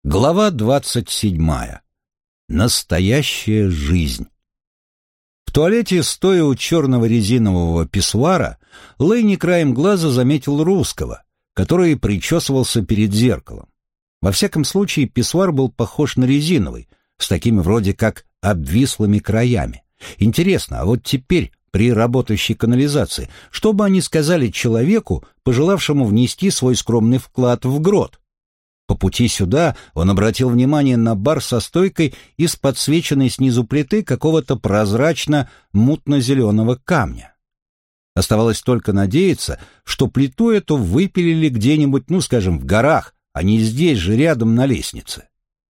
Глава 27. Настоящая жизнь. В туалете, стоя у черного резинового писсуара, Лэйни краем глаза заметил русского, который причесывался перед зеркалом. Во всяком случае, писсуар был похож на резиновый, с такими вроде как обвислыми краями. Интересно, а вот теперь, при работающей канализации, что бы они сказали человеку, пожелавшему внести свой скромный вклад в грот? По пути сюда он обратил внимание на бар со стойкой из подсвеченной снизу плиты какого-то прозрачно-мутно-зеленого камня. Оставалось только надеяться, что плиту эту выпилили где-нибудь, скажем, в горах, а не здесь же рядом на лестнице.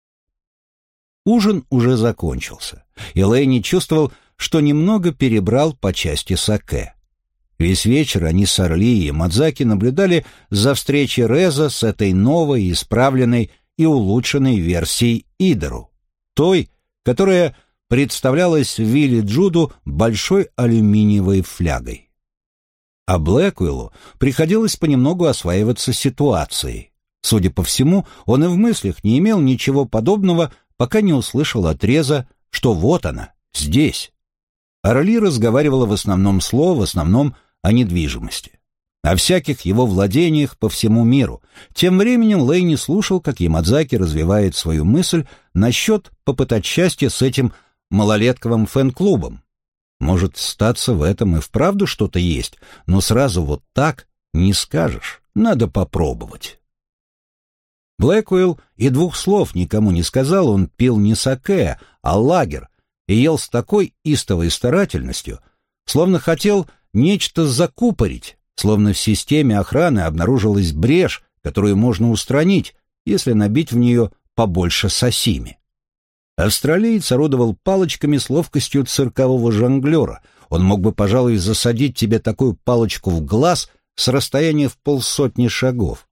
Ужин уже закончился, и Лэйни чувствовал, что немного перебрал по части сакэ. Весь вечер они с Орли и Мадзаки наблюдали за встречей Реза с этой новой, исправленной и улучшенной версией Идору, той, которая представлялась Вилли Джуду большой алюминиевой флягой. А Блэквиллу приходилось понемногу осваиваться ситуацией. Судя по всему, он и в мыслях не имел ничего подобного, пока не услышал от Реза, что вот она, здесь. Орли разговаривала в основном о недвижимости, о всяких его владениях по всему миру. Тем временем Лэйни слушал, как Ямадзаки развивает свою мысль насчет попытать счастье с этим малолетковым фэн-клубом. Может, статься в этом и вправду что-то есть, но сразу вот так не скажешь, надо попробовать. Блэквилл и двух слов никому не сказал, он пил не сакэ, а лагер, и ел с такой истовой старательностью, словно хотел нечто закупорить, словно в системе охраны обнаружилась брешь, которую можно устранить, если набить в нее побольше сосими. Австралиец орудовал палочками с ловкостью циркового жонглера. Он мог бы, пожалуй, засадить тебе такую палочку в глаз с расстояния в 50 шагов.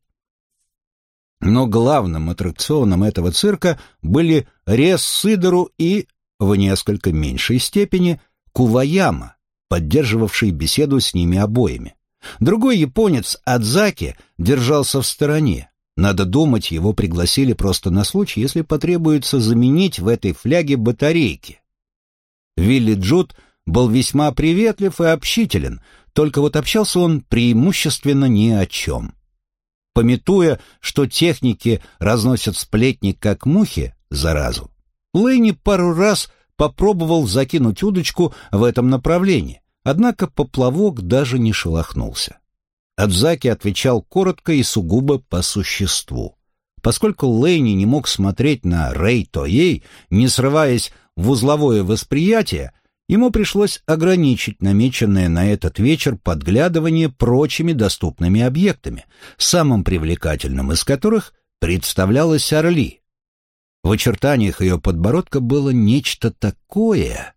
Но главным аттракционом этого цирка были Рез с Идору и, в несколько меньшей степени, Куваяма, поддерживавший беседу с ними обоими. Другой японец, Адзаки, держался в стороне. Надо думать, его пригласили просто на случай, если потребуется заменить в этой фляге батарейки. Вилли Джуд был весьма приветлив и общителен, только вот общался он преимущественно ни о чем. Памятуя, что техники разносят сплетни как мухи заразу, Лэйни пару раз попробовал закинуть удочку в этом направлении, однако поплавок даже не шелохнулся. Адзаки отвечал коротко и сугубо по существу. Поскольку Лэйни не мог смотреть на Рэй Тоей, не срываясь в узловое восприятие, ему пришлось ограничить намеченное на этот вечер подглядывание прочими доступными объектами, самым привлекательным из которых представлялась Орли. В очертаниях ее подбородка было нечто такое.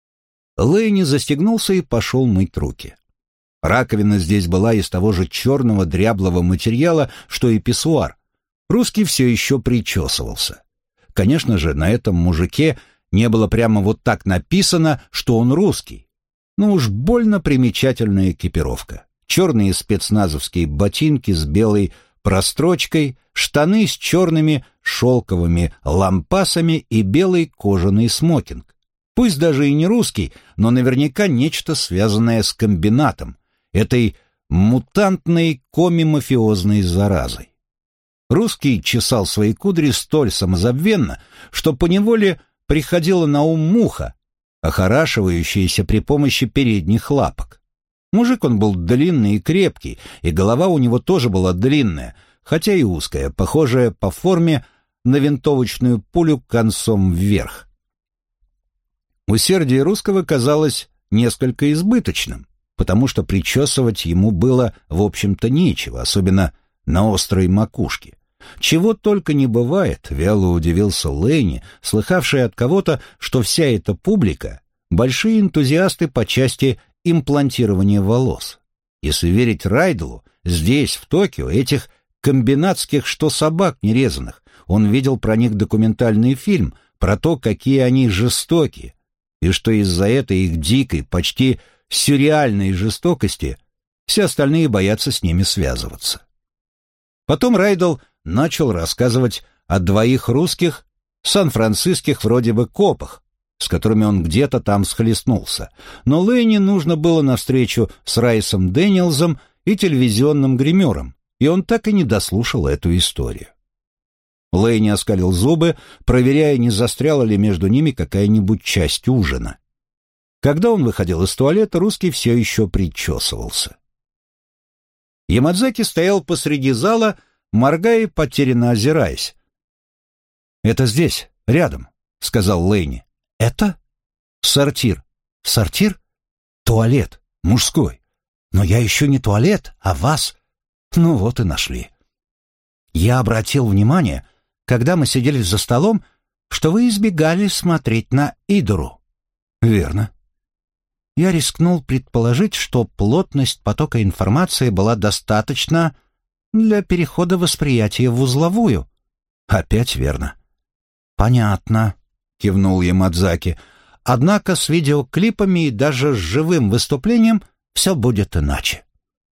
Лэйни застегнулся и пошел мыть руки. Раковина здесь была из того же черного дряблого материала, что и писсуар. Русский все еще причесывался. Конечно же, на этом мужике не было прямо вот так написано, что он русский. Но уж больно примечательная экипировка. Черные спецназовские ботинки с белой прострочкой, штаны с черными шелковыми лампасами и белый кожаный смокинг. Пусть даже и не русский, но наверняка нечто связанное с комбинатом, этой мутантной коми-мафиозной заразой. Русский чесал свои кудри столь самозабвенно, что поневоле приходила на ум муха, охорашивающаяся при помощи передних лапок. Мужик он был длинный и крепкий, и голова у него тоже была длинная, хотя и узкая, похожая по форме на винтовочную пулю концом вверх. Усердие русского казалось несколько избыточным, потому что причесывать ему было, в общем-то, нечего, особенно на острой макушке. Чего только не бывает, вяло удивился Лэйни, слыхавший от кого-то, что вся эта публика — большие энтузиасты по части имплантирования волос. Если верить Райделу, здесь, в Токио, этих комбинатских, что собак нерезанных, он видел про них документальный фильм, про то, какие они жестокие, и что из-за этой их дикой, почти сюрреальной жестокости все остальные боятся с ними связываться. Потом Райдел начал рассказывать о двоих русских, сан-франциских вроде бы копах, с которыми он где-то там схлестнулся. Но Лэйни нужно было на встречу с Райсом Дэниелзом и телевизионным гримером, и он так и не дослушал эту историю. Лэйни оскалил зубы, проверяя, не застряла ли между ними какая-нибудь часть ужина. Когда он выходил из туалета, русский все еще причесывался. Ямадзаки стоял посреди зала, моргая и потерянно озираясь. «Это здесь, рядом», — сказал Лэйни. «Это?» «Сортир». «Сортир? Туалет. Мужской. Но я еще не туалет, а вас. Ну вот и нашли. Я обратил внимание, когда мы сидели за столом, что вы избегали смотреть на Идору». «Верно». Я рискнул предположить, что плотность потока информации была достаточна для перехода восприятия в узловую. «Опять верно». «Понятно», — кивнул Ямадзаки. «Однако с видеоклипами и даже с живым выступлением все будет иначе».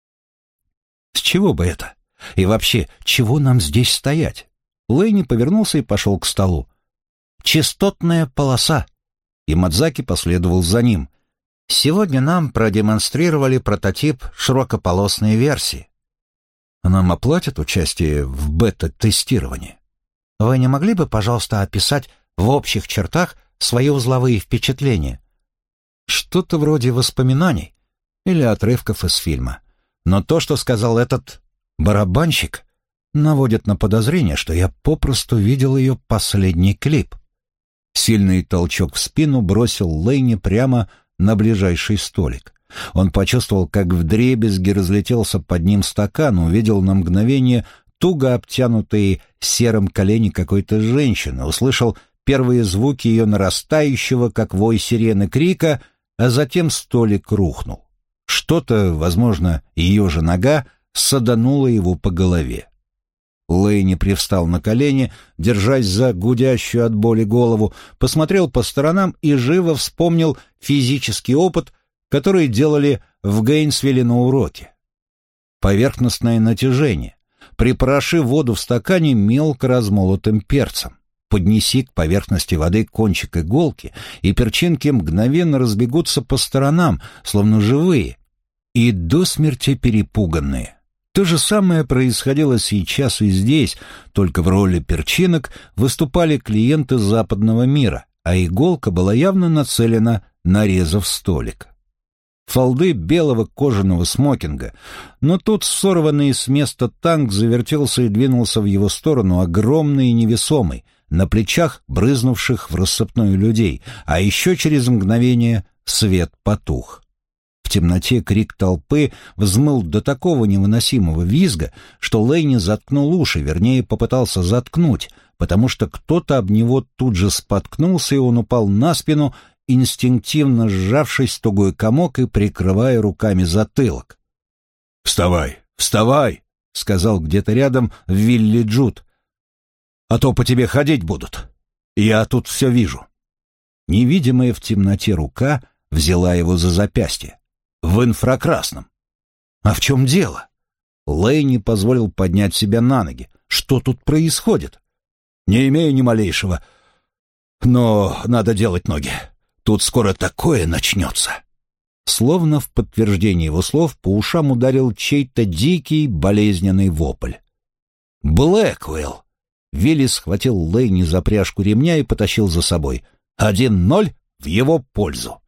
«С чего бы это? И вообще, чего нам здесь стоять?» Лэйни повернулся и пошел к столу. «Частотная полоса». Ямадзаки последовал за ним. «Сегодня нам продемонстрировали прототип широкополосной версии». «Нам оплатят участие в бета-тестировании?» «Вы не могли бы, пожалуйста, описать в общих чертах свои узловые впечатления?» «Что-то вроде воспоминаний или отрывков из фильма. Но то, что сказал этот барабанщик, наводит на подозрение, что я попросту видел ее последний клип». Сильный толчок в спину бросил Лэйни прямо на ближайший столик. Он почувствовал, как вдребезги разлетелся под ним стакан, увидел на мгновение туго обтянутые серым колени какой-то женщины, услышал первые звуки ее нарастающего, как вой сирены, крика, а затем столик рухнул. Что-то, возможно, ее же нога, садануло его по голове. Лэйни привстал на колени, держась за гудящую от боли голову, посмотрел по сторонам и живо вспомнил физический опыт, который делали в Гейнсвилле на уроке. Поверхностное натяжение. Припороши воду в стакане мелко размолотым перцем. Поднеси к поверхности воды кончик иголки, и перчинки мгновенно разбегутся по сторонам, словно живые, и до смерти перепуганные. То же самое происходило сейчас и здесь, только в роли перчинок выступали клиенты западного мира, а иголка была явно нацелена на резав столика. Фолды белого кожаного смокинга, но тут сорванный с места танк завертелся и двинулся в его сторону, огромный и невесомый, на плечах брызнувших в рассыпную людей, а еще через мгновение свет потух. В темноте крик толпы взмыл до такого невыносимого визга, что Лэйни заткнул уши, вернее, попытался заткнуть, потому что кто-то об него тут же споткнулся, и он упал на спину, инстинктивно сжавшись в тугой комок и прикрывая руками затылок. «Вставай, вставай!» — сказал где-то рядом Вилли Джуд. «А то по тебе ходить будут. Я тут все вижу». Невидимая в темноте рука взяла его за запястье. В инфракрасном. «А в чем дело?» Лэйни позволил поднять себя на ноги. «Что тут происходит?» «Не имею ни малейшего. Но надо делать ноги. Тут скоро такое начнется». Словно в подтверждение его слов по ушам ударил чей-то дикий, болезненный вопль. «Блэквелл!» Вилли схватил Лэйни за пряжку ремня и потащил за собой. 1-0 в его пользу.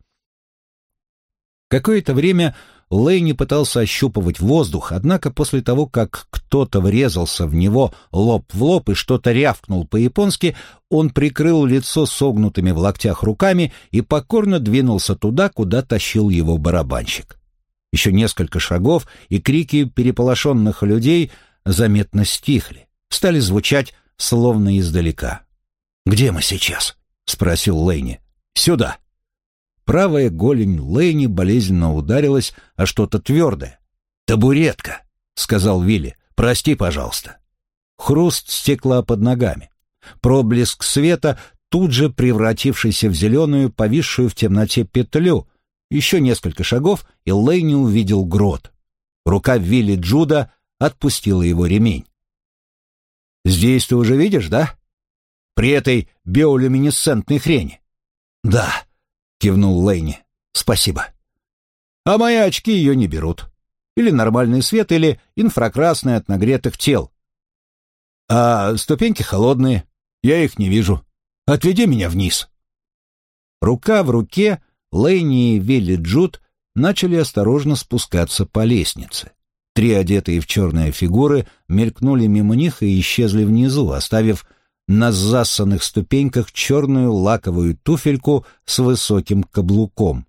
Какое-то время Лэйни пытался ощупывать воздух, однако после того, как кто-то врезался в него лоб в лоб и что-то рявкнул по-японски, он прикрыл лицо согнутыми в локтях руками и покорно двинулся туда, куда тащил его барабанщик. Еще несколько шагов, и крики переполошенных людей заметно стихли, стали звучать словно издалека. «Где мы сейчас?» — спросил Лэйни. «Сюда». Правая голень Лэйни болезненно ударилась о что-то твердое. «Табуретка», — сказал Вилли. «Прости, пожалуйста». Хруст стекла под ногами. Проблеск света, тут же превратившийся в зеленую, повисшую в темноте петлю. Еще несколько шагов, и Лэйни увидел грот. Рука Вилли Джуда отпустила его ремень. Здесь ты уже видишь, да? При этой биолюминесцентной хрени». «Да», — кивнул Лэйни. «Спасибо». «А мои очки ее не берут. Или нормальный свет, или инфракрасный от нагретых тел. А ступеньки холодные, я их не вижу. Отведи меня вниз». Рука в руке Лэйни и Вилли Джуд начали осторожно спускаться по лестнице. 3 одетые в черные фигуры мелькнули мимо них и исчезли внизу, оставив на зассанных ступеньках черную лаковую туфельку с высоким каблуком.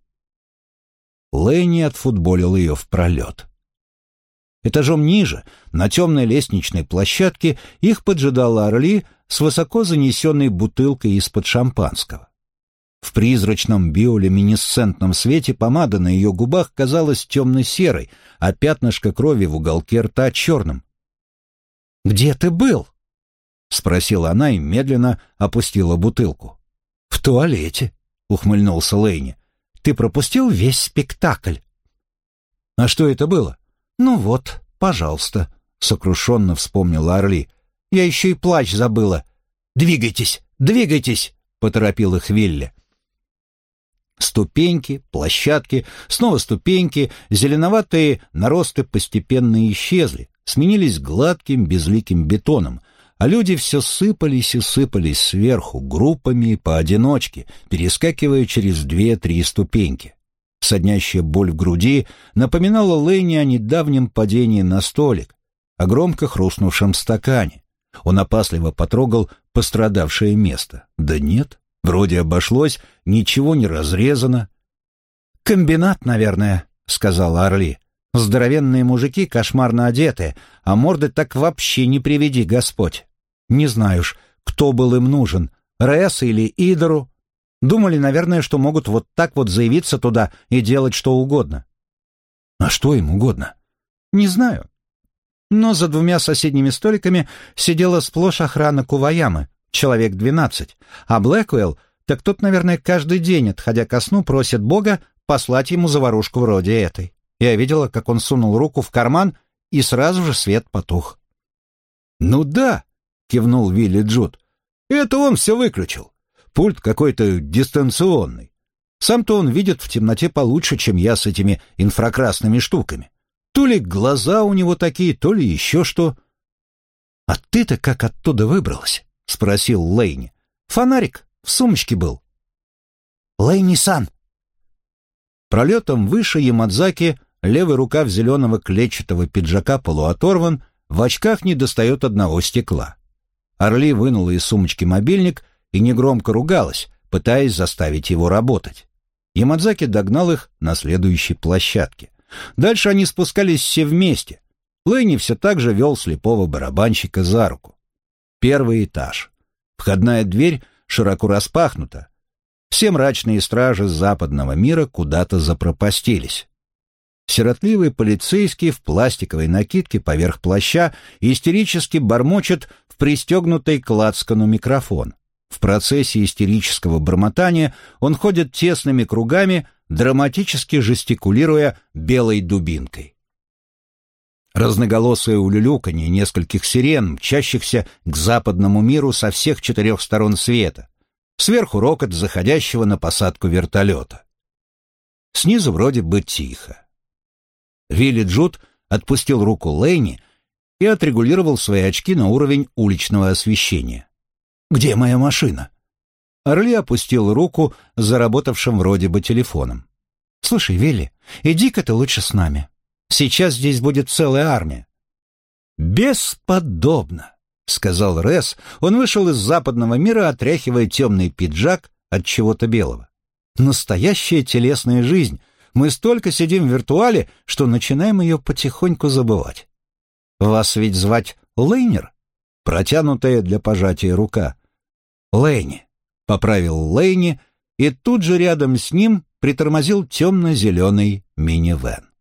Лэйни отфутболил ее в пролет. Этажом ниже, на темной лестничной площадке, их поджидала Орли с высоко занесенной бутылкой из-под шампанского. В призрачном биолюминесцентном свете помада на ее губах казалась темно-серой, а пятнышко крови в уголке рта черным. «Где ты был?» — спросила она и медленно опустила бутылку. «В туалете», — ухмыльнулся Лэйни. «Ты пропустил весь спектакль». «А что это было?» «Ну вот, пожалуйста», — сокрушенно вспомнила Орли. «Я еще и плач забыла». «Двигайтесь, двигайтесь», — поторопил их Вилли. Ступеньки, площадки, снова ступеньки, зеленоватые наросты постепенно исчезли, сменились гладким безликим бетоном, а люди все сыпались и сыпались сверху, группами, поодиночке, перескакивая через 2-3 ступеньки. Соднящая боль в груди напоминала Лэйни о недавнем падении на столик, о громко хрустнувшем стакане. Он опасливо потрогал пострадавшее место. Да нет, вроде обошлось, ничего не разрезано. «Комбинат, наверное», — сказала Орли. «Здоровенные мужики кошмарно одетые, а морды так вообще не приведи Господь. Не знаю уж, кто был им нужен, Ресс или Идору. Думали, наверное, что могут вот так вот заявиться туда и делать что угодно». «А что им угодно?» «Не знаю. Но за 2 соседними столиками сидела сплошь охрана Куваямы, человек 12, а Блэквелл, так тот, наверное, каждый день, отходя ко сну, просит Бога послать ему заварушку вроде этой. Я видела, как он сунул руку в карман, и сразу же свет потух». «Ну да», — кивнул Вилли Джуд, — «это он все выключил. Пульт какой-то дистанционный. Сам-то он видит в темноте получше, чем я с этими инфракрасными штуками. То ли глаза у него такие, то ли еще что». «А ты-то как оттуда выбралась?» — спросил Лэйни. «Фонарик в сумочке был». «Лэйни-сан!» Пролетом выше Ямадзаки левый рукав зеленого клетчатого пиджака полуоторван, в очках недостает одного стекла. Орли вынула из сумочки мобильник и негромко ругалась, пытаясь заставить его работать. Ямадзаки догнал их на следующей площадке. Дальше они спускались все вместе. Лэйни все так же вел слепого барабанщика за руку. 1 этаж. Входная дверь широко распахнута. Все мрачные стражи западного мира куда-то запропастились. Сиротливый полицейский в пластиковой накидке поверх плаща истерически бормочет в пристегнутый к лацкану микрофон. В процессе истерического бормотания он ходит тесными кругами, драматически жестикулируя белой дубинкой. Разноголосое улюлюканье нескольких сирен, мчащихся к западному миру со всех 4 сторон света. Сверху рокот заходящего на посадку вертолета. Снизу вроде бы тихо. Вилли Джуд отпустил руку Лэйни и отрегулировал свои очки на уровень уличного освещения. «Где моя машина?» Орли опустил руку с заработавшим вроде бы телефоном. «Слушай, Вилли, иди-ка ты лучше с нами. Сейчас здесь будет целая армия». «Бесподобно», — сказал Ресс. Он вышел из западного мира, отряхивая темный пиджак от чего-то белого. «Настоящая телесная жизнь. Мы столько сидим в виртуале, что начинаем ее потихоньку забывать. Вас ведь звать Лэйнер?» Протянутая для пожатия рука. «Лэйни», — поправил Лэйни, и тут же рядом с ним притормозил темно-зеленый минивэн.